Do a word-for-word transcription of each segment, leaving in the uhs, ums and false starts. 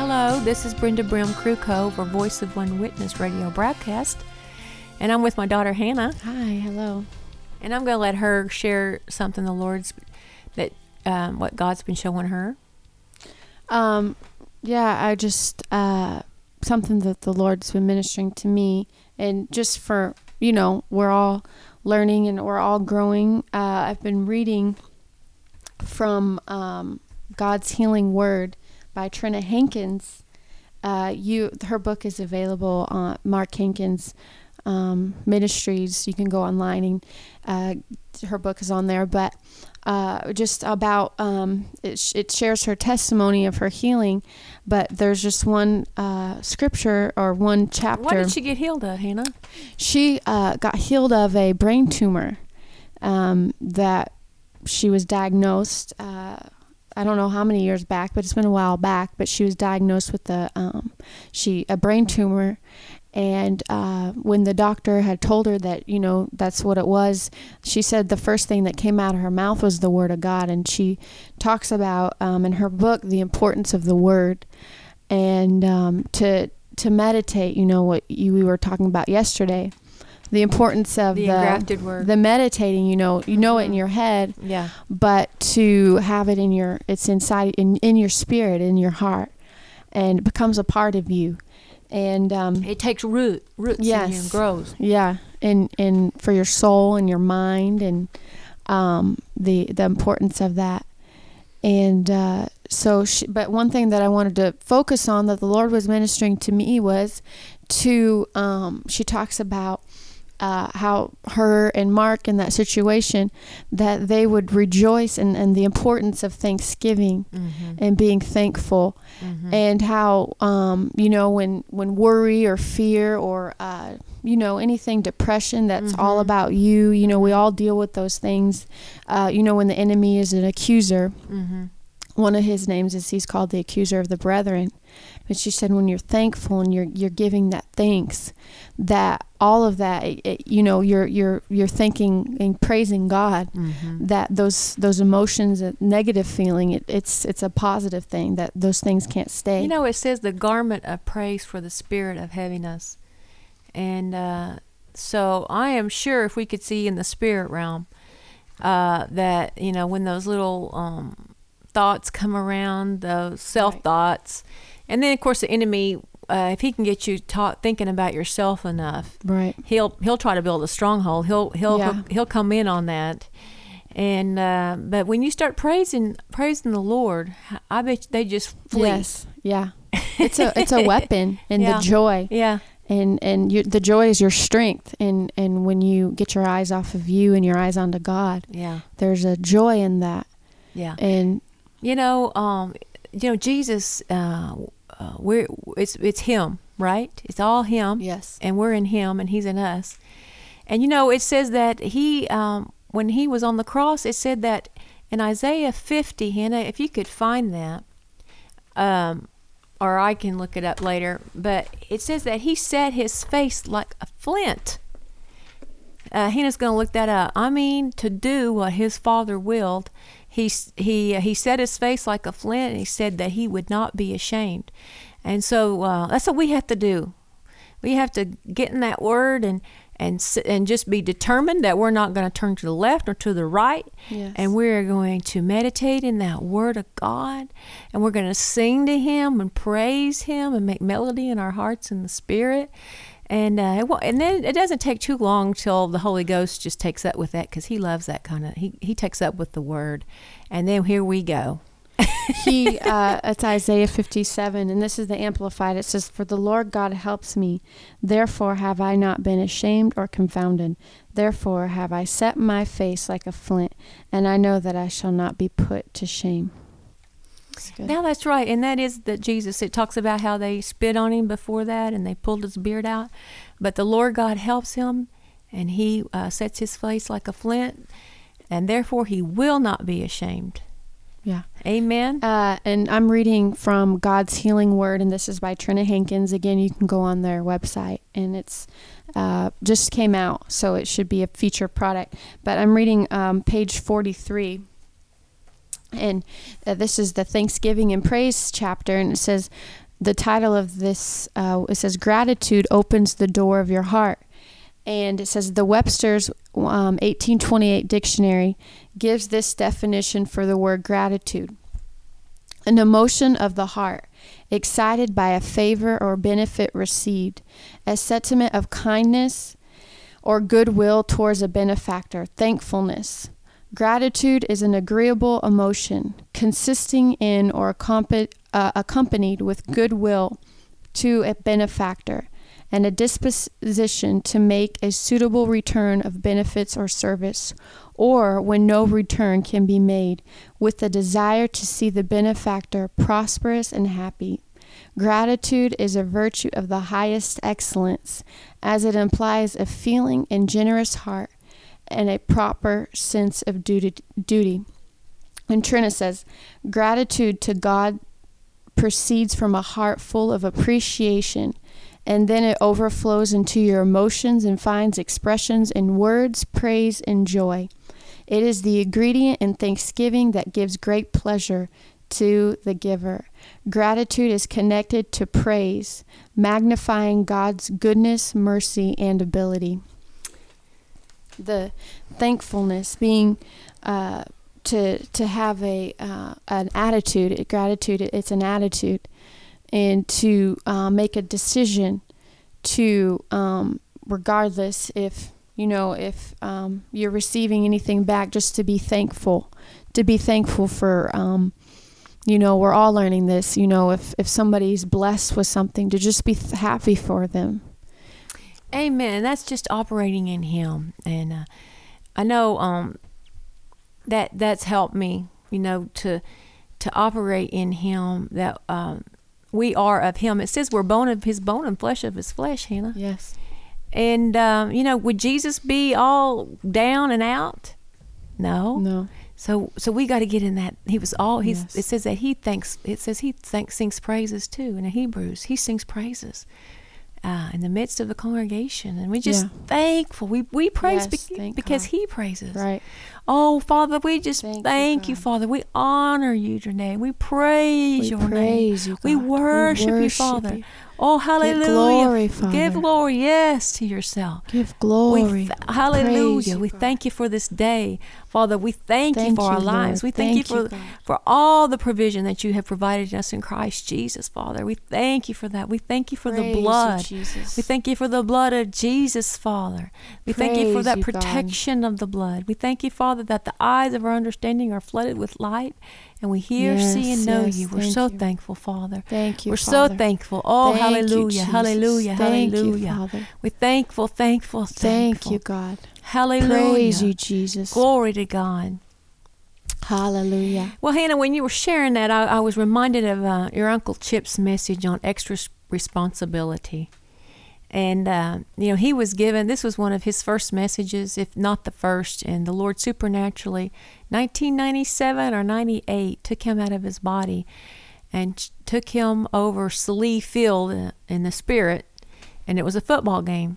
Hello, this is Brenda Brim Kruko for Voice of One Witness radio broadcast, and I'm with my daughter Hannah. Hi, hello. And I'm going to let her share something the Lord's, that um, what God's been showing her. Um, yeah, I just, uh, something that the Lord's been ministering to me, and just for, you know, we're all learning and we're all growing. Uh, I've been reading from um, God's Healing Word by Trina Hankins. Uh, you, her book is available on Mark Hankins um, Ministries. You can go online and uh, her book is on there. But uh, just about um, it, sh- it shares her testimony of her healing. But there's just one uh, scripture or one chapter. What did she get healed of, Hannah? She uh, got healed of a brain tumor um, that she was diagnosed. Uh, I don't know how many years back, but it's been a while back. But she was diagnosed with a um, she a brain tumor, and uh, when the doctor had told her that, you know, that's what it was, she said the first thing that came out of her mouth was the Word of God. And she talks about um, in her book the importance of the Word, and um, to to meditate. You know what you, we were talking about yesterday. The importance of the, the engrafted word, the meditating. You know, you know mm-hmm. it in your head, yeah. But to have it in your, it's inside in in your spirit, in your heart, and it becomes a part of you, and um, it takes root, roots yes, in you and grows. Yeah, and and for your soul and your mind, and um, the the importance of that, and uh, so. She, but one thing that I wanted to focus on that the Lord was ministering to me was to. Um, she talks about. Uh, how her and Mark in that situation, that they would rejoice, and, and the importance of Thanksgiving mm-hmm. and being thankful, mm-hmm. and how, um, you know, when, when worry or fear or, uh, you know, anything, depression, that's mm-hmm. all about you, you know, we all deal with those things. Uh, you know, when the enemy is an accuser, mm-hmm. one of his names is he's called the accuser of the brethren. But she said, when you're thankful and you're you're giving that thanks, that all of that, it, it, you know, you're you're you're thanking and praising God. Mm-hmm. That those those emotions, a negative feeling, it, it's it's a positive thing. That those things can't stay. You know, it says the garment of praise for the spirit of heaviness, and uh, so I am sure if we could see in the spirit realm, uh, that, you know, when those little um, thoughts come around, those self right. thoughts. And then, of course, the enemy, uh, if he can get you ta- thinking about yourself enough, right? He'll he'll try to build a stronghold. He'll he'll yeah. he'll, he'll come in on that. And uh, but when you start praising praising the Lord, I bet they just flee. Yes, yeah. It's a it's a weapon, and yeah. the joy, yeah. And and you, the joy is your strength, and and when you get your eyes off of you and your eyes onto God, yeah, there's a joy in that. Yeah, and you know, um, you know, Jesus. Uh, Uh, we're it's it's him, right? It's all him. Yes. And we're in him, and he's in us. And you know, it says that he, um, when he was on the cross, it said that in Isaiah fifty, Hannah, if you could find that, um, or I can look it up later, but it says that he set his face like a flint. Uh, Hannah's going to look that up. I mean, to do what his Father willed. He he he set his face like a flint, and he said that he would not be ashamed. And so uh, that's what we have to do. We have to get in that word and and and just be determined that we're not going to turn to the left or to the right. Yes. And we're going to meditate in that word of God, and we're going to sing to him and praise him and make melody in our hearts and the spirit. And uh, it, and then it doesn't take too long till the Holy Ghost just takes up with that, because he loves that kind of, he, he takes up with the word. And then here we go. he, uh, it's Isaiah fifty-seven, and this is the Amplified. It says, "For the Lord God helps me. Therefore have I not been ashamed or confounded. Therefore have I set my face like a flint, and I know that I shall not be put to shame." That's now that's right, and that is that Jesus. It talks about how they spit on him before that, and they pulled his beard out. But the Lord God helps him, and he uh, sets his face like a flint, and therefore he will not be ashamed. Yeah. Amen. Uh, and I'm reading from God's Healing Word, and this is by Trina Hankins. Again, you can go on their website, and it's uh, just came out, so it should be a feature product. But I'm reading um, page forty-three. And uh, this is the Thanksgiving and Praise chapter, and it says, the title of this, uh, it says, Gratitude Opens the Door of Your Heart. And it says the Webster's um, eighteen twenty-eight dictionary gives this definition for the word gratitude. An emotion of the heart, excited by a favor or benefit received, a sentiment of kindness or goodwill towards a benefactor, thankfulness. Gratitude is an agreeable emotion, consisting in or accompanied, uh, accompanied with goodwill to a benefactor, and a disposition to make a suitable return of benefits or service, or when no return can be made, with the desire to see the benefactor prosperous and happy. Gratitude is a virtue of the highest excellence, as it implies a feeling and generous heart and a proper sense of duty. duty. And Trina says, gratitude to God proceeds from a heart full of appreciation, and then it overflows into your emotions and finds expressions in words, praise, and joy. It is the ingredient in thanksgiving that gives great pleasure to the giver. Gratitude is connected to praise, magnifying God's goodness, mercy, and ability. The thankfulness being uh, to to have a uh, an attitude, gratitude. It's an attitude, and to uh, make a decision to, um, regardless if you know if um, you're receiving anything back, just to be thankful, to be thankful for. Um, you know, we're all learning this. You know, if if somebody's blessed with something, to just be th- happy for them. Amen. That's just operating in Him, and uh, I know um, that that's helped me. You know, to to operate in Him. That um, we are of Him. It says we're bone of His bone and flesh of His flesh, Hannah. Yes. And um, you know, would Jesus be all down and out? No. No. So so we got to get in that. He was all. He's. Yes. It says that He thanks. It says He thanks sings praises too. In the Hebrews, He sings praises. Uh, in the midst of the congregation, and we just Yeah. thankful. We we praise Yes, be- thank because God. He praises. Right. Oh, Father, we just Thank thank, you, you, God. Father. We honor you today. We praise We your name. praise you, God. We worship, you, worship Father. you. Oh, hallelujah. glory, Father. Give glory, yes, to yourself. Give glory. We th- hallelujah. Praise you, We God. thank you for this day. Father, we thank, you Thank for our you, lives. Lord. We thank, you Thank for you, God. for all the provision that you have provided us in Christ Jesus, Father. We thank you for that. We thank you for Praise the you, blood. Jesus. We thank you for the blood of Jesus, Father. We thank you for Praise that you, God. protection of the blood. We thank you, Father, that the eyes of our understanding are flooded with light, and we hear, see, and Yes, know yes, you. We're thank so you. thankful, Father. Thank you, We're Father. so thankful. Oh, Thank you, hallelujah, Jesus. hallelujah, Thank you, hallelujah. Father. We're thankful, thankful, Thank thankful. you, God. Hallelujah. Praise you, Jesus. Glory to God. Hallelujah. Well, Hannah, when you were sharing that, I, I was reminded of uh, your Uncle Chip's message on extra s- responsibility. And, uh, you know, he was given, this was one of his first messages, if not the first, and the Lord supernaturally, nineteen ninety-seven or ninety-eight, took him out of his body and ch- took him over Salee Field in the spirit, and it was a football game.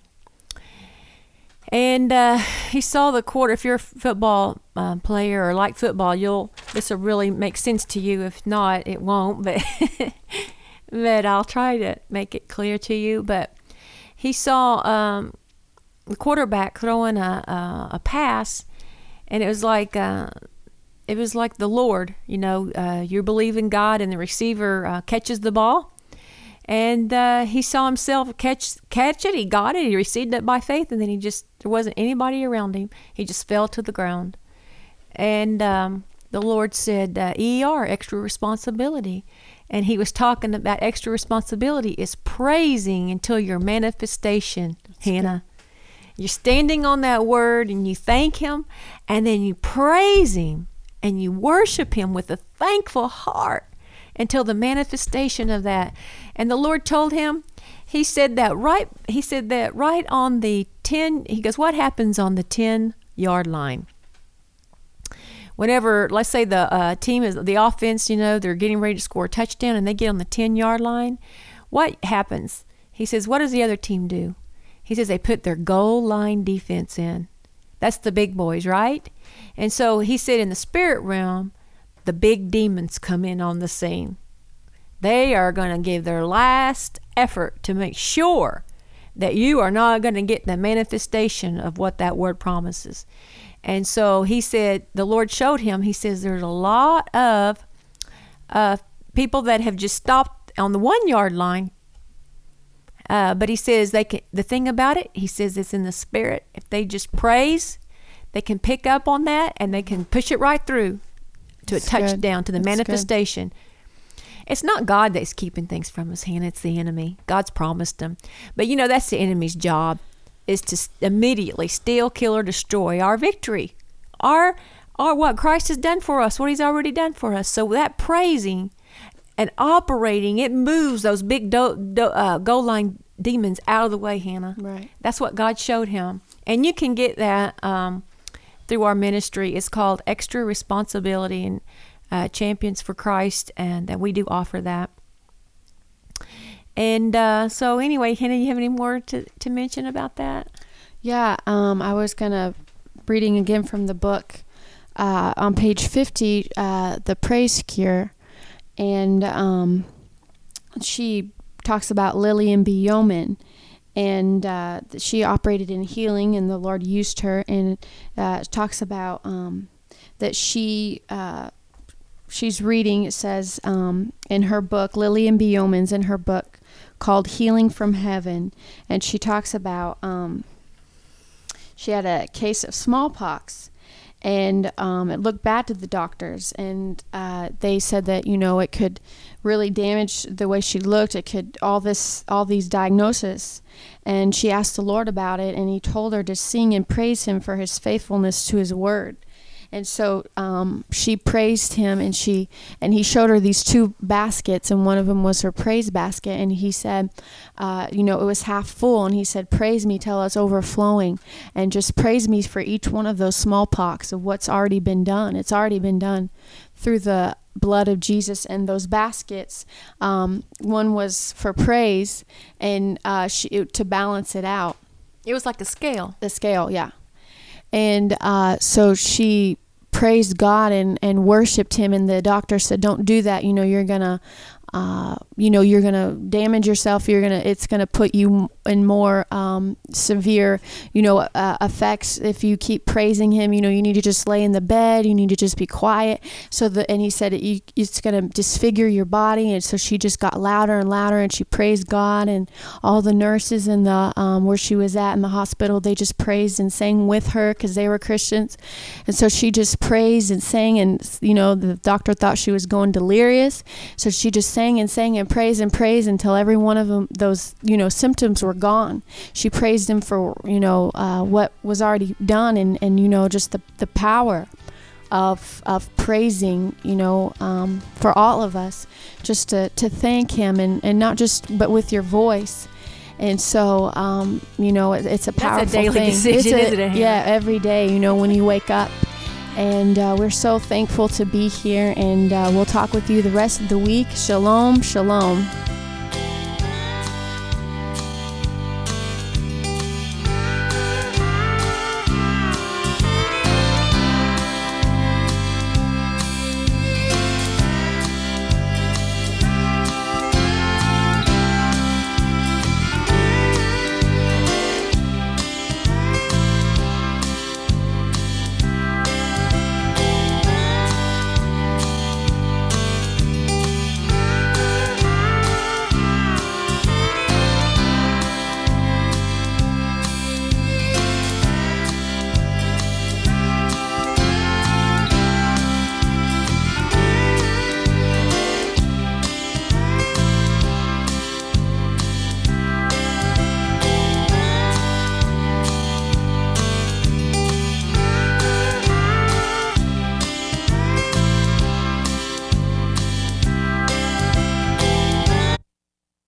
And uh, he saw the quarter. If you're a football uh, player or like football, you'll this will really make sense to you. If not, it won't. But but I'll try to make it clear to you. But he saw um, the quarterback throwing a, a a pass, and it was like uh, it was like the Lord. You know, uh, you believe in God, and the receiver uh, catches the ball. And uh, he saw himself catch catch it. He got it. He received it by faith, and then he just there wasn't anybody around him. He just fell to the ground. And um, the Lord said, uh, "E R, extra responsibility." And He was talking about extra responsibility is praising until your manifestation, That's Hannah. Good. You're standing on that word, and you thank Him, and then you praise Him, and you worship Him with a thankful heart until the manifestation of that. And the Lord told him, he said that right, he said that right on the ten, he goes, what happens on the ten yard line? Whenever, let's say the uh, team is, the offense, you know, they're getting ready to score a touchdown and they get on the ten yard line, what happens? He says, what does the other team do? He says they put their goal line defense in. That's the big boys, right? And so he said in the spirit realm, the big demons come in on the scene. They are going to give their last effort to make sure that you are not going to get the manifestation of what that word promises. And so he said, the Lord showed him, he says, there's a lot of uh, people that have just stopped on the one yard line. Uh, but he says they can, the thing about it, he says it's in the spirit. If they just praise, they can pick up on that and they can push it right through to That's a touchdown, to the That's manifestation. Good. It's not God that's keeping things from us, Hannah. It's the enemy. God's promised them. But, you know, that's the enemy's job, is to immediately steal, kill, or destroy our victory. Our, our what Christ has done for us, what he's already done for us. So that praising and operating, it moves those big do, do, uh, goal line demons out of the way, Hannah. Right. That's what God showed him. And you can get that um, through our ministry. It's called Extra Responsibility and Uh, Champions for Christ, and that we do offer that. And uh, so anyway, Hannah, you have any more to, to mention about that? Yeah, um, I was going to, reading again from the book, uh, on page fifty, uh, The Praise Cure, and um, she talks about Lillian B. Yeoman, and uh, she operated in healing, and the Lord used her, and uh, talks about um, that she... Uh, She's reading, it says um, in her book, Lillian B. Yeoman's in her book called Healing from Heaven. And she talks about, um, she had a case of smallpox. And um, it looked bad to the doctors. And uh, they said that, you know, it could really damage the way she looked. It could, all this, all these diagnoses. And she asked the Lord about it. And he told her to sing and praise him for his faithfulness to his word. And so um, she praised him, and she and he showed her these two baskets, and one of them was her praise basket. And he said, uh, you know, it was half full, and he said, praise me till it's overflowing, and just praise me for each one of those smallpox of what's already been done. It's already been done through the blood of Jesus. And those baskets, um, one was for praise, and uh, she, it, to balance it out. It was like a scale. The scale, yeah. And uh, so she praised God and, and worshipped him. And the doctor said, don't do that. You know, you're going to, uh, you know, you're going to damage yourself. You're going to, it's going to put you in more um, severe, you know, uh, effects if you keep praising him. You know, you need to just lay in the bed. You need to just be quiet. So the, and he said, it, you, it's going to disfigure your body. And so she just got louder and louder, and she praised God, and all the nurses in the, um, where she was at in the hospital, they just praised and sang with her because they were Christians. And so she just praised and sang, and, you know, the doctor thought she was going delirious. So she just sang and sang and praised and praised until every one of them, those, you know, symptoms were gone. She praised him for, you know, uh, what was already done, and, and, you know, just the, the power of of praising, you know, um, for all of us, just to, to thank him, and, and not just, but with your voice. And so, um, you know, it, it's a powerful That's a daily thing. decision, It's a, isn't it? Yeah, every day, you know, when you wake up. And uh, we're so thankful to be here, and uh, we'll talk with you the rest of the week. Shalom, shalom.